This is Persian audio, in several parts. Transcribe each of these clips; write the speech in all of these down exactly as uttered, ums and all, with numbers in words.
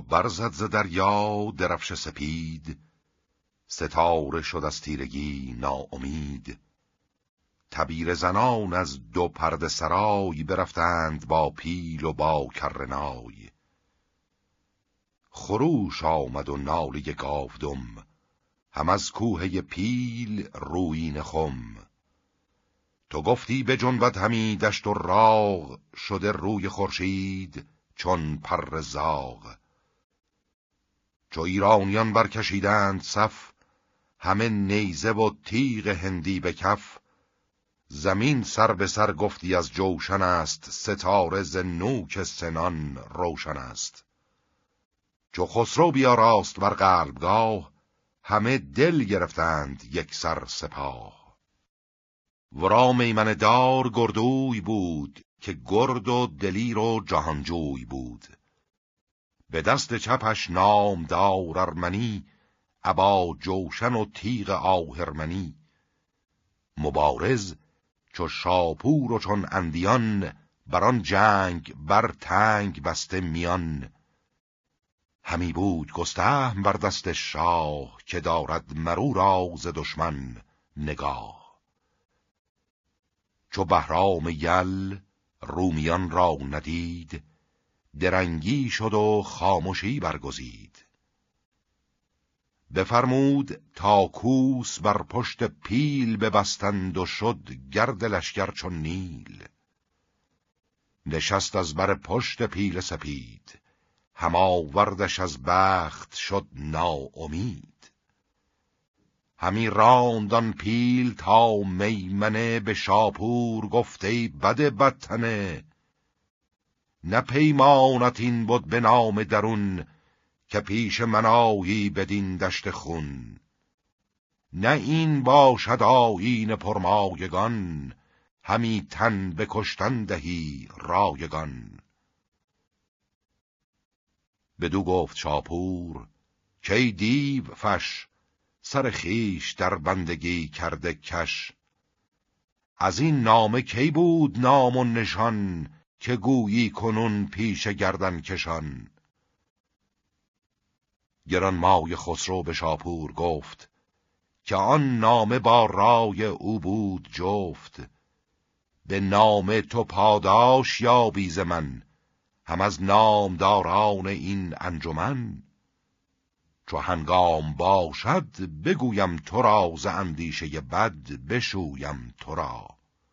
برزد ز دریا درفش سپید، ستاره شد از تیرگی ناامید. تبیر زنان از دو پرده سرای، برفتند با پیل و با کرنای. خروش آمد و ناله گاودم، هم از کوه پیل رویین خم. تو گفتی به جنبت همی دشت و راغ، شده روی خورشید چون پر زاغ. چو ایرانیان برکشیدند صف، همه نیزه و تیغ هندی به کف. زمین سر به سر گفتی از جوشن است، ستاره ز نوک سنان روشن است. چو خسرو بیاراست بر قلبگاه، همه دل گرفتند یک سر سپاه. ورا میمنه دار گردوی بود، که گرد و دلیر و جهانجوی بود. به دست چپش نامدار ارمنی، ابا جوشن و تیغ آهرمنی. مبارز چو شاپور و چون اندیان، بران جنگ بر تنگ بسته میان. همی بود گستهم بر دست شاه، که دارد مرو را ز دشمن نگاه. چو بهرام یل رومیان را ندید، درنگی شد و خاموشی برگزید. بفرمود تا کوس بر پشت پیل، ببستند و شد گرد لشکر چون نیل. نشست از بر پشت پیل سپید، هم آوردش از بخت شد ناامید. همی راند آن پیل تا میمنه، به شاپور گفت ای بد بدتنه. نه پیمانت این بد به نام درون، که پیش من آیی بدین دشت خون. نه این باشد آیین پرمایگان، همی تن به کشتن دهی رایگان. بدو گفت شاپور کی دیو فش، سر خیش در بندگی کرده کش. از این نامه کی بود نام و نشان، که گویی کنون پیش گردن کشان. گرانمای خسرو به شاپور گفت، که آن نامه با رای او بود جفت. به نام تو پاداش یابی ز من، هم از نامداران این انجمن. چو هنگام باشد بگویم تو را، ز اندیشه بد بشویم تو را.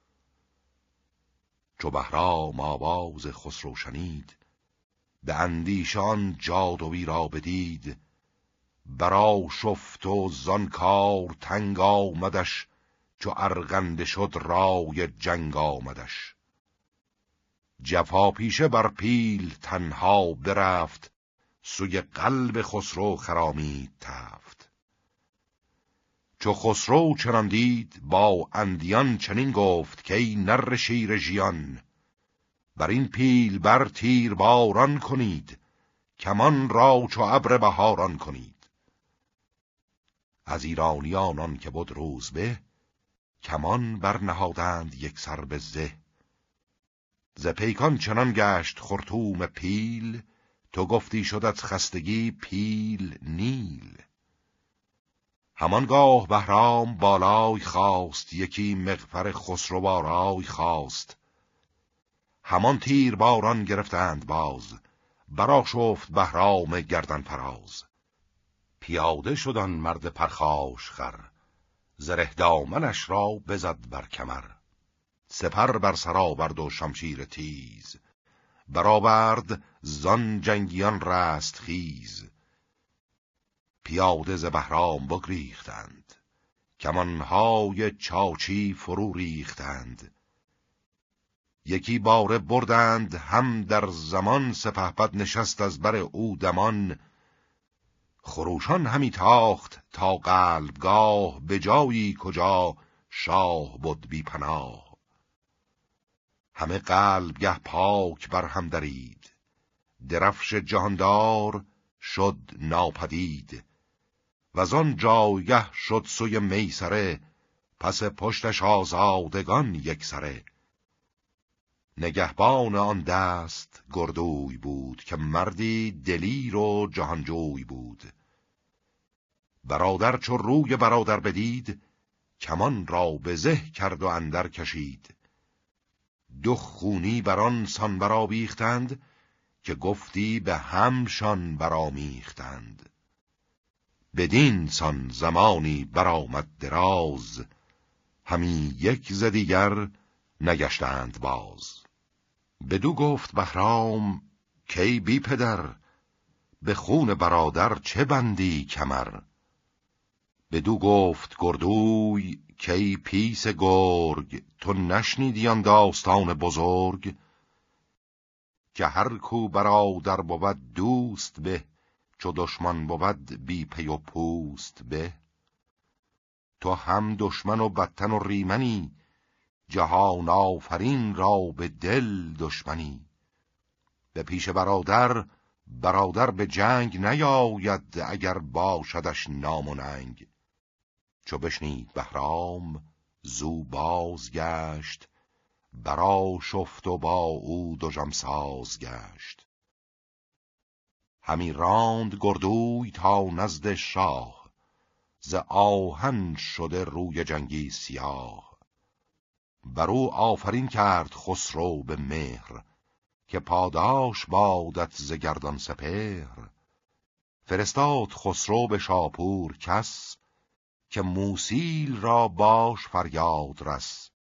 چو بهرام آواز خسرو شنید، به اندیشه آن جادوی را بدید. برآشفت و زان کار تنگ آمدش، چو ارغنده شد رای جنگ آمدش. جفا پیشه بر پیل تنها برفت، سوی قلب خسرو خرامید تفت. چو خسرو چنان دید با اندیان، چنین گفت که ای نره شیر ژیان. بر این پیل بر تیر باران کنید، کمان را چو ابر بهاران کنید. از ایرانیان آن که بود روز به، کمان برنهادند یک سر به زه. ز پیکان چنان گشت خرطوم پیل، تو گفتی شدت خستگی پیل نیل. همانگاه بهرام بالای خواست، یکی مغفر خسرو آرای خواست. همان تیر باران گرفتند باز، برآشفت بهرام گردن فراز. پیاده شد آن مرد پرخاش خر، زره دامنش را بزد بر کمر. سپر بر سر آورد و شمشیر تیز، برآورد زان جنگیان رست خیز. پیاده ز بهرام بگریختند، کمانهای چاچی فرو ریختند. یکی باره بردند هم در زمان، سپهبد نشست از بر او دمان. خروشان همی تاخت تا قلبگاه، به جایی کجا شاه بود بی پناه. همه قلبگه پاک بر هم درید، درفش جهاندار شد ناپدید. وزان جایگه شد سوی میسره، پس پشتش آزادگان یک سره. نگهبان آن دست گردوی بود، که مردی دلیر و جهانجوی بود. برادر چو روی برادر بدید، کمان را به زه کرد و اندر کشید. دو خونی بران سان برآویختند، که گفتی به همشان برآمیختند. بدین سان زمانی برآمد دراز، همی یک ز دیگر نگشتند باز. بدو گفت بهرام کی بی پدر، به خون برادر چه بندی کمر؟ بدو گفت گردوی کی پیس گرگ، تو نشنیدی آن داستان بزرگ؟ که هر کو برادر بود دوست به، چو دشمن بود بی پی و پوست به. تو هم دشمن و بدتن و ریمنی، جهان آفرین را به دل دشمنی. به پیش برادر برادر به جنگ نیاید، اگر باشدش نام و ننگ. چو بشنید بهرام زو باز گشت، برآشفت و با او دژم ساز گشت. همی راند گردوی تا نزد شاه، ز آهن شده روی جنگی سیاه. برو آفرین کرد خسرو به مهر، که پاداش بادت ز گردان سپهر. فرستاد خسرو به شاپور کس، که موسیل را باش فریاد رس.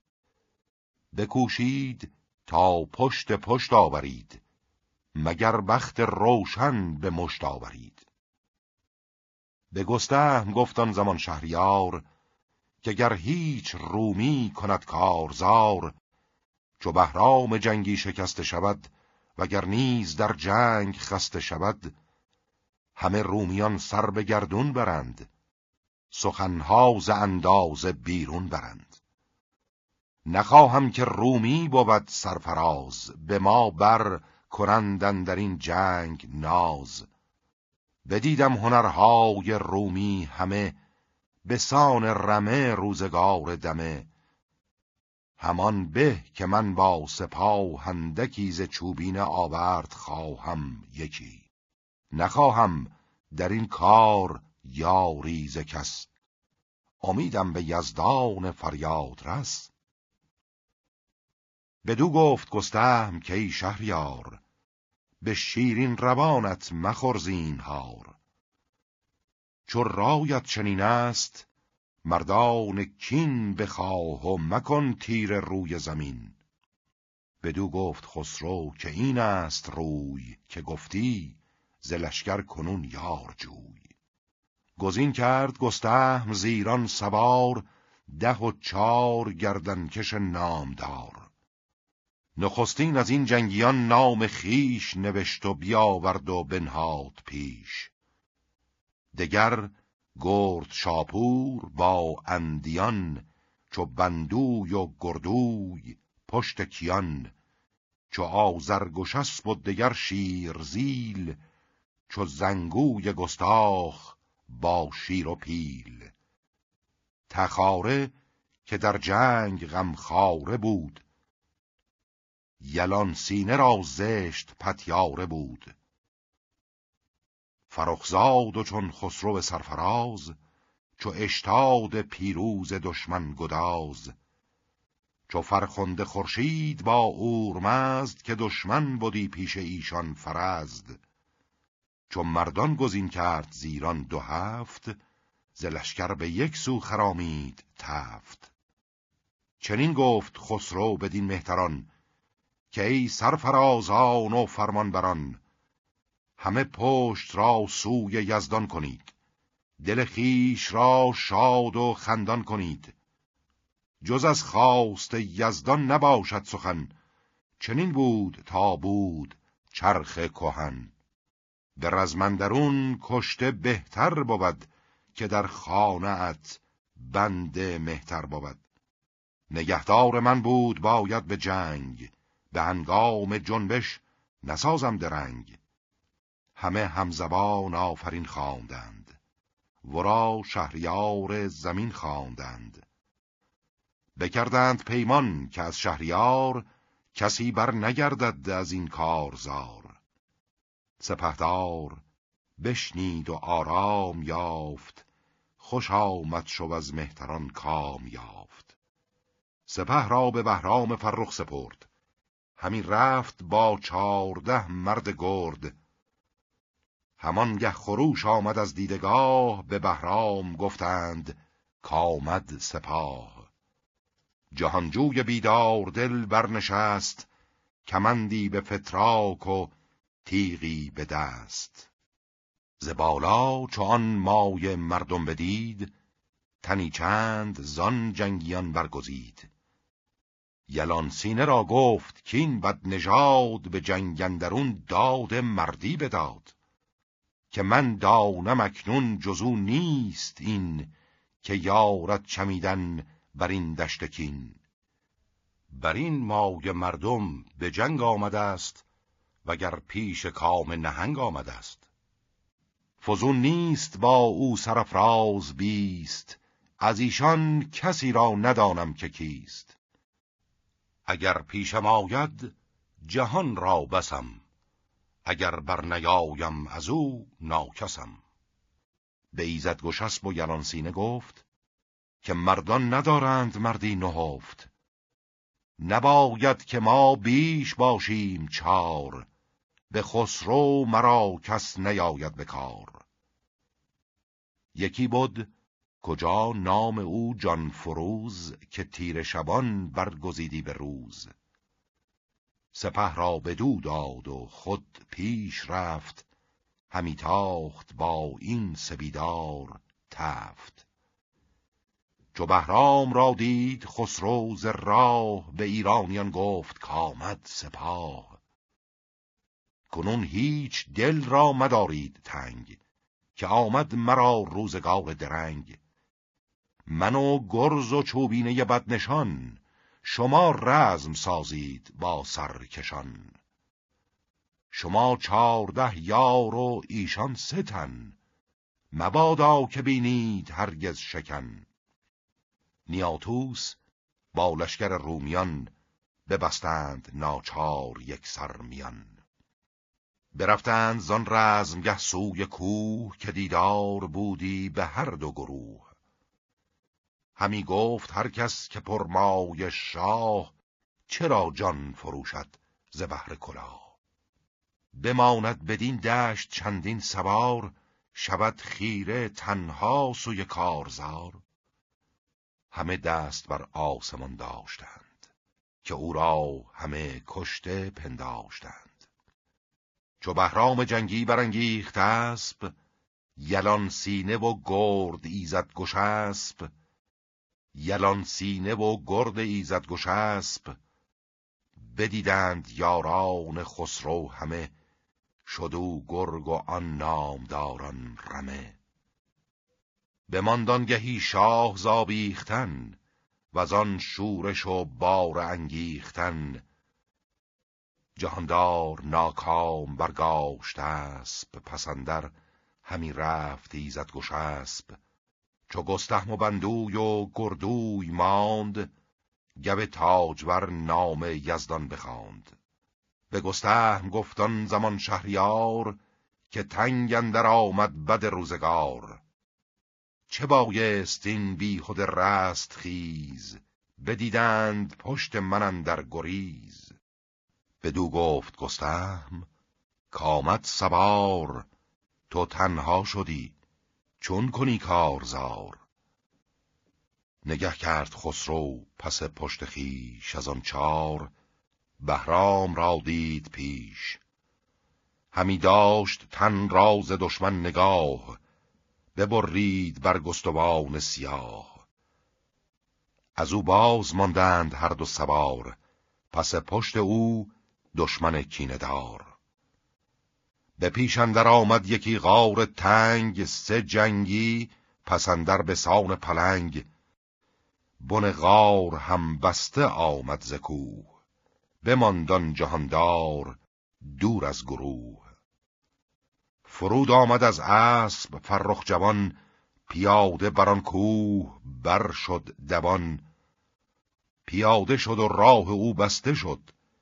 بکوشید تا پشت پشت آورید، مگر بخت روشن به مشت آورید. به گستهم گفت آن زمان شهریار، که گر هیچ رومی کند کارزار. چو بهرام جنگی شکسته شود، وگر نیز در جنگ خسته شود. همه رومیان سر به گردون برند، سخنها ز اندازه بیرون برند. نخواهم که رومی بود سرفراز، به ما بر کنندن در این جنگ ناز. بدیدم هنرهای رومی همه، به سان رمه روزگار دمه. همان به که من با سپاه اندکی ز چوبین آورد خواهم یکی. نخواهم در این کار یاری ز کس، امیدم به یزدان فریاد رس. بدو گفت گستهم که ای شهریار، به شیرین روانت مخور زینهار. چو رایت چنین است مردان کین، بخواه و مکن تیر روی زمین. بدو گفت خسرو که این است روی، که گفتی ز لشکر کنون یار جوی. گزین کرد گستهم زیران سوار، ده و چار گردنکش نامدار. نخستین از این جنگیان نام خیش، نوشت و بیاورد و بنهاد پیش. دگر گرد شاپور با اندیان، چو بندوی و گردوی پشت کیان. چو آذرگشسپ و دگر شیرزیل، چو زنگوی گستاخ با شیر و پیل. تخاره که در جنگ غمخواره بود، یلان سینه را زشت پتیاره بود. فرخزاد و چون خسرو سرفراز، چو اشتاد پیروز دشمن گداز. چو فرخنده خورشید با اورمزد، که دشمن بودی پیش ایشان فرزد. چو مردان گزین کرد زیران دو هفت، ز لشکر به یک سو خرامید تفت. چنین گفت خسرو بدین مهتران، که ای سرفرازان و فرمان بران. همه پشت را سوی یزدان کنید، دل خیش را شاد و خندان کنید. جز از خواست یزدان نباشد سخن، چنین بود تا بود چرخ کهن. به رزم اندرون کشته بهتر بود، که در خانه ات بنده مهتر بود. نگهدار من بود باید به جنگ، به هنگام جنبش نسازم درنگ. همه همزبان آفرین خواندند، ورا شهریار زمین خواندند. بکردند پیمان که از شهریار، کسی بر نگردد از این کارزار. سپهدار بشنید و آرام یافت، خوش آمد شو از مهتران کام یافت. سپه را به بهرام فرخ سپرد، همی رفت با چارده مرد گرد. همانگه خروش آمد از دیدگاه، به بهرام گفتند کآمد سپاه. جهانجوی بیدار دل برنشست، کمندی به فتراک و تیغی به دست. ز بالا چو آن مای مردم بدید، تنی چند زان جنگیان برگزید. یلان سینه را گفت کین بد نژاد، به جنگ اندرون داد مردی بداد. که من دانم اکنون جزو نیست این، که یارد چمیدن بر این دشت کین. بر این مای مردم به جنگ آمده است، وگر پیش کام نهنگ آمده است. فزون نیست با او سرافراز بیست، از ایشان کسی را ندانم که کیست. اگر پیشم آید جهان را بسم، اگر بر نیایم از او ناکسم. به ایزد گشسب و یلان سینه گفت، که مردان ندارند مردی نهفت. نباید که ما بیش باشیم چار، به خسرو مرا کس نیاید به کار. یکی بود کجا نام او جان فروز، که تیر شبان برگزیدی به روز. سپه را بدو داد و خود پیش رفت، همی تاخت با این سبیدار تفت. چو بهرام را دید خسرو ز راه، به ایرانیان گفت کآمد سپاه. کنون هیچ دل را مدارید تنگ، که آمد مرا روزگار درنگ. من و گرز و چوبینه بدنشان، شما رزم سازید با سرکشان. شما چارده یار و ایشان سه تن، مبادا که بینید هرگز شکن. نیاتوس با لشکر رومیان، ببستند ناچار یک سر میان. برفتند زان رزمگه سوی کوه، که دیدار بودی به هر دو گروه. همی گفت هر کس که پرمای شاه، چرا جان فروشد ز بهر کلاه. بماند بدین دشت چندین سوار، شود خیره تنها سوی کارزار. همه دست بر آسمان داشتند، که او را همه کشته پنداشتند. چو بهرام جنگی برانگیخت اسب، یلان سینه و گرد ایزد گشسب. یلان سینه و گرد ایزد گشسب، بدیدند یاران خسرو همه. شد او گرگ و آن نامداران رمه. بماند آنگهی شاه ز آویختن، وزان شورش و بار انگیختن. جهاندار ناکام برگاشت اسب، پس اندر همی رفت ایزد گشسب. چو گستهم و بندوی و گردوی ماند، گو تاجور نام یزدان بخواند. به گستهم گفت آن زمان شهریار، که تنگ اندر آمد بد روزگار. چه بایست این بیهده رست خیز، بدیدند پشت من اندر گریز. بدو گفت گستهم کآمد سوار، تو تنها شدی چون کنی کارزار. نگه کرد خسرو پس پشت خویش، از آن چار بهرام را دید پیش. همی داشت تن را ز دشمن نگاه، ببرید برگستوان سیاه. از او باز ماندند هر دو سوار، پس پشت او دشمن کینه دار. به پیش اندر آمد یکی غار تنگ، سه جنگی پس اندر به سان پلنگ. بن غار هم بسته آمد ز کوه، بماند آن جهاندار دور از گروه. فرود آمد از اسب فرخ جوان، پیاده بران کوه بر شد دوان. پیاده شد و راه او بسته شد،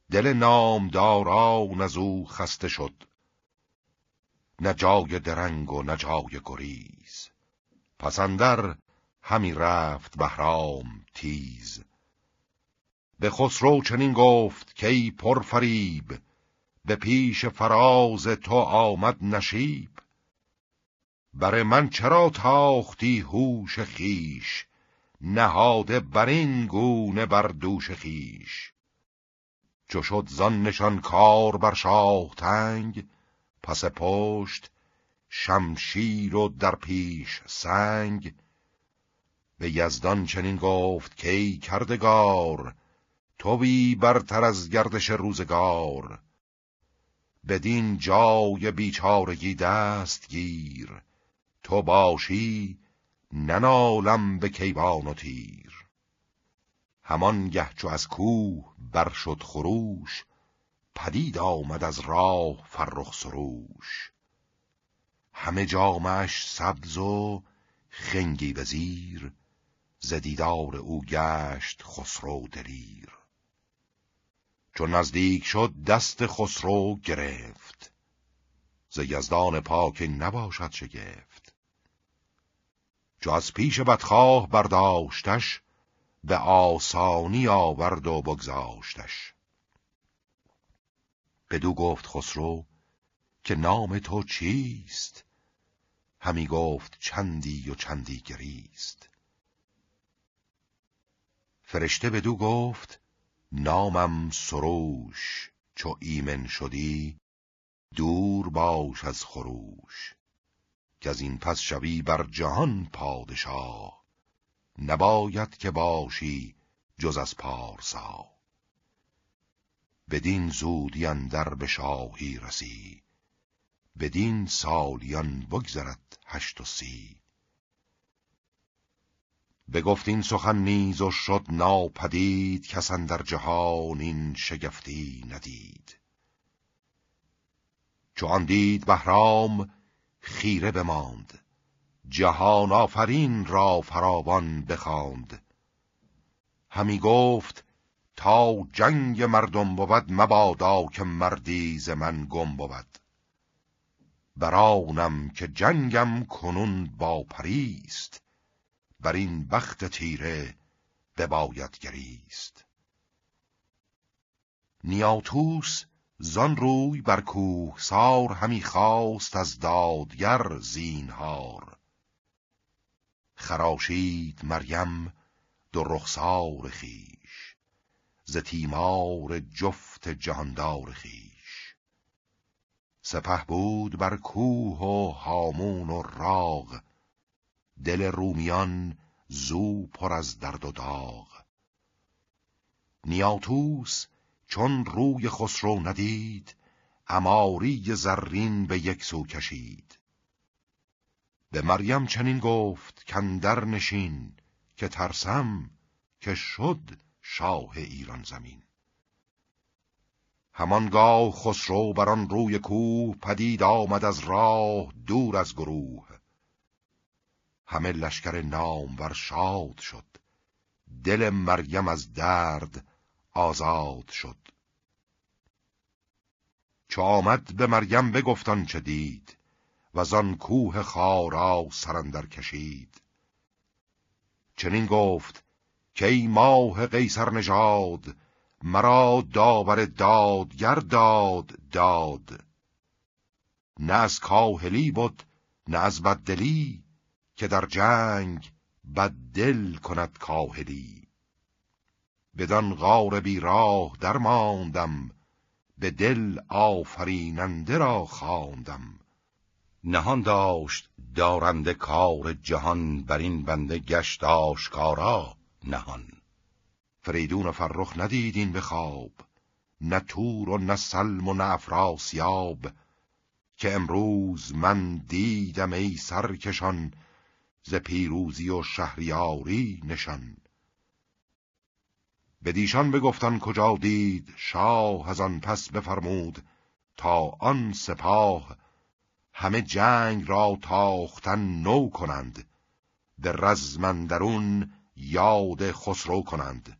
دل نامداران از او خسته شد. نه جای درنگ و نه جای گریز، پس اندر همی رفت بهرام تیز. به خسرو چنین گفت که ای پرفریب، به پیش فراز تو آمد نشیب. بر من چرا تاختی هوش خیش، نهاده بر این گونه بر دوش خیش. چو شد زان نشان کار بر شاه تنگ، پس پشت شمشیر و در پیش سنگ. به یزدان چنین گفت که ای کردگار، تویی برتر از گردش روزگار. بدین جای بیچارگی دست گیر، تو باشی ننالم به کیوان و تیر. همان گه چو از کوه بر شد خروش، پدید آمد از راه فرخ سروش. همه جامش سبز و خنگی به زیر، ز دیدار او گشت خسرو دلیر. چون نزدیک شد دست خسرو گرفت، ز یزدان پاک نباشد شگفت. چو از پیش بدخواه برداشتش، به آسانی آورد و بگذاشتش. بدو گفت خسرو که نام تو چیست؟ همی گفت چندی و چندی گریست. فرشته بدو گفت نامم سروش، چو ایمن شدی دور باش از خروش. که از این پس شوی بر جهان پادشاه، نباید که باشی جز از پارسا. بدین زودی اندر به شاهی رسی، بدین سالیان بگذرد هشت و سی. بگفت این سخن نیز و شد ناپدید، کس اندر جهان این شگفتی ندید. چو آن دید بهرام خیره بماند، جهان آفرین را فراوان بخواند. همی گفت تا جنگ مردم بود، مبادا که مردی ز من گم بود. برانم که جنگم کنون با پریست، بر این بخت تیره بباید گریست. نیاتوس زان روی بر کوهسار، همی خواست از دادگر زینهار. خراشید مریم دو رخسار خویش، ز تیمار جفت جهاندار خویش. سپه بود بر کوه و هامون و راغ، دل رومیان زو پر از درد و داغ. نیاتوس چون روی خسرو ندید، عماری زرین به یک سو کشید. به مریم چنین گفت کاندر نشین، که ترسم که شد شاه ایران زمین. همانگاه خسرو بران روی کوه، پدید آمد از راه دور از گروه. همه لشکر نامور شاد شد، دل مریم از درد آزاد شد. چو آمد به مریم بگفت آنچه دید، وزان کوه خارا سر اندر کشید. چنین گفت که ای ماه قیصر نژاد، مرا داور دادگر داد داد. نه از کاهلی بود نه از بددلی، که در جنگ بددل کند کاهلی. بدان غار بی راه در ماندم، به دل آفریننده را خواندم. نهان داشت دارنده کار جهان، بر این بنده گشت آشکارا نهان. فریدون و فرخ ندید این به خواب، نه تور و نه سلم و نه افراسیاب. که امروز من دیدم ای سرکشان، ز پیروزی و شهریاری نشان. بدیشان بگفتن کجا دید شاه، از آن پس بفرمود تا آن سپاه. همه جنگ را تاختن نو کنند، به رزم اندرون یاد خسرو کنند.